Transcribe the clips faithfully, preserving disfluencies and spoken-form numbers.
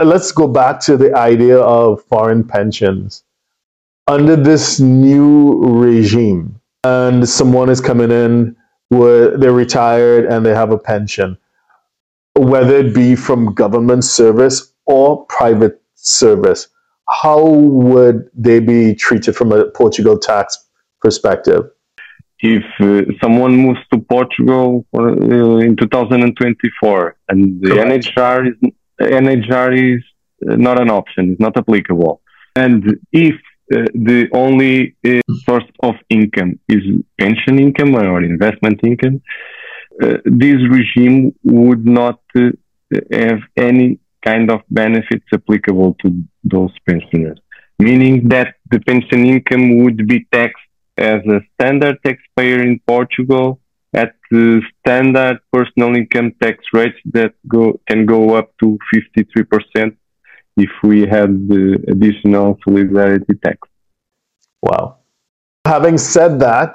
let's go back to the idea of foreign pensions. Under this new regime, and someone is coming in where they're retired and they have a pension, whether it be from government service or private service, how would they be treated from a Portugal tax perspective? If uh, someone moves to Portugal uh, in two thousand twenty-four and the Correct. N H R is, N H R is not an option, it's not applicable. And if uh, the only uh, source of income is pension income or investment income, uh, this regime would not uh, have any kind of benefits applicable to those pensioners, meaning that the pension income would be taxed as a standard taxpayer in Portugal at the standard personal income tax rates that go can go up to fifty-three percent if we had the additional solidarity tax. Wow. Having said that,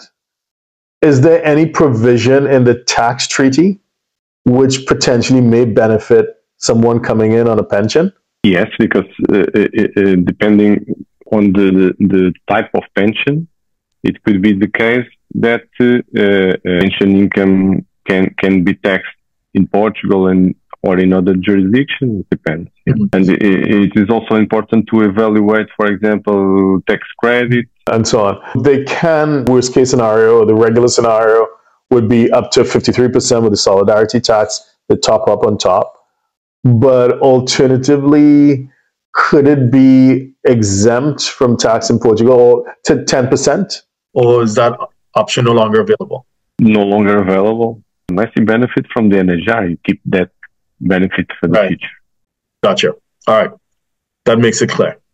is there any provision in the tax treaty which potentially may benefit someone coming in on a pension? Yes, because uh, uh, depending on the, the type of pension, it could be the case that uh, uh, pension income can can be taxed in Portugal and or in other jurisdictions. It depends. Mm-hmm. And it, it is also important to evaluate, for example, tax credit and so on. They can, worst case scenario, the regular scenario would be up to fifty-three percent with the solidarity tax, the top up on top. But alternatively, could it be exempt from tax in Portugal to ten percent? Or is that option no longer available? No longer available. Unless you benefit from the N H R, you keep that benefit for the right. future. Gotcha. All right. That makes it clear.